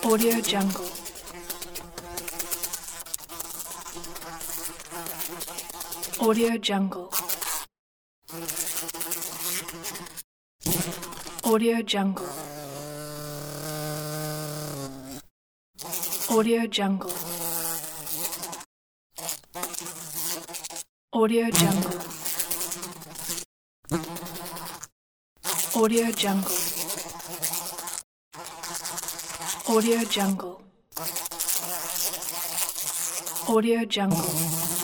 Audio Jungle. Audio Jungle. Audio Jungle. Audio Jungle. Audio Jungle. Audio Jungle. Audio Jungle. Audio Jungle.